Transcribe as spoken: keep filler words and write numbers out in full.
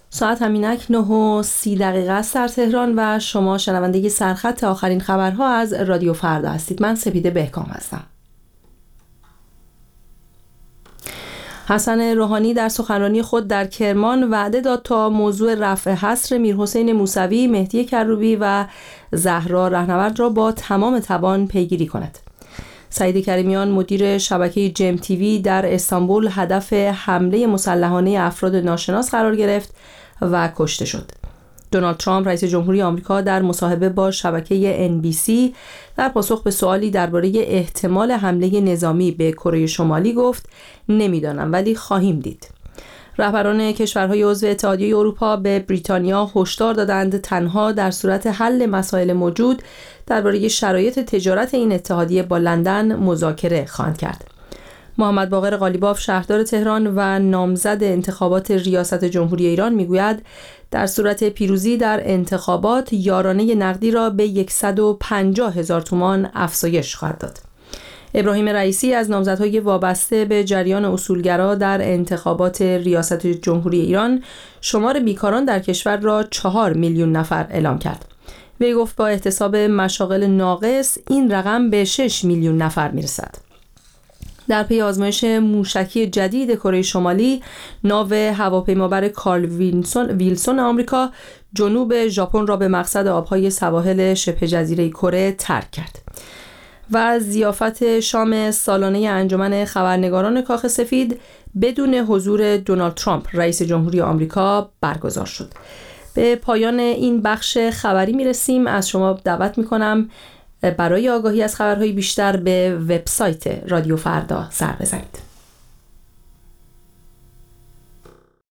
ساعت همینک نه و سی دقیقه است در تهران و شما شنونده سرخط آخرین خبرها از رادیو فردا هستید. من سپیده بهکام هستم. حسن روحانی در سخنرانی خود در کرمان وعده داد تا موضوع رفع حصر میرحسین موسوی، مهدی کروبی و زهرا رهنورد را با تمام توان پیگیری کند. سعید کریمیان مدیر شبکه جم تیوی در استانبول هدف حمله مسلحانه افراد ناشناس قرار گرفت و کشته شد. دونالد ترامپ رئیس جمهوری آمریکا در مصاحبه با شبکه ان بی سی در پاسخ به سوالی درباره احتمال حمله نظامی به کره شمالی گفت نمیدانم ولی خواهیم دید. رهبران کشورهای عضو اتحادیه اروپا به بریتانیا هشدار دادند تنها در صورت حل مسائل موجود درباره شرایط تجارت این اتحادیه با لندن مذاکره خواهند کرد. محمد باقر قالیباف شهردار تهران و نامزد انتخابات ریاست جمهوری ایران میگوید در صورت پیروزی در انتخابات یارانه نقدی را به صد و پنجاه هزار تومان افزایش خواهد داد. ابراهیم رئیسی از نامزدهای وابسته به جریان اصولگرا در انتخابات ریاست جمهوری ایران شمار بیکاران در کشور را چهار میلیون نفر اعلام کرد. وی گفت با احتساب مشاغل ناقص این رقم به شش میلیون نفر میرسد. در پی آزمایش موشکی جدید کره شمالی، ناو هواپیمابر کارل ویلسون ویلسون آمریکا جنوب ژاپن را به مقصد آبهای سواحل شبه جزیره کره ترک کرد. و ضیافت شام سالانه انجمن خبرنگاران کاخ سفید بدون حضور دونالد ترامپ رئیس جمهوری آمریکا برگزار شد. به پایان این بخش خبری میرسیم. از شما دعوت میکنم برای آگاهی از خبرهای بیشتر به وبسایت رادیو فردا سر بزنید.